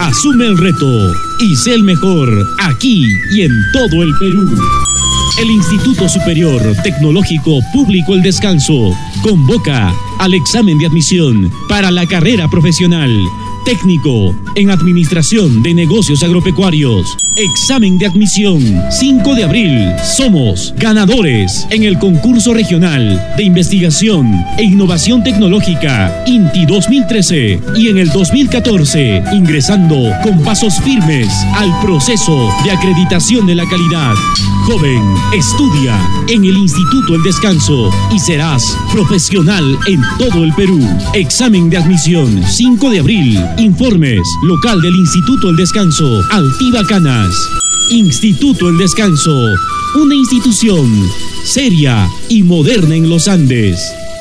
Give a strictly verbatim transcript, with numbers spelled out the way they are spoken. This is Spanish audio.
Asume el reto y sé el mejor aquí y en todo el Perú. El Instituto Superior Tecnológico Público El Descanso convoca al examen de admisión para la carrera profesional técnico en Administración de Negocios Agropecuarios. Examen de admisión cinco de abril. Somos ganadores en el concurso regional de investigación e innovación tecnológica INTI dos mil trece y en el dos mil catorce, ingresando con pasos firmes al proceso de acreditación de la calidad. Joven, estudia en el Instituto El Descanso y serás profesional en todo el Perú. Examen de admisión cinco de abril. Informes local del Instituto El Descanso, Altiva Canas. Instituto El Descanso, una institución seria y moderna en los Andes.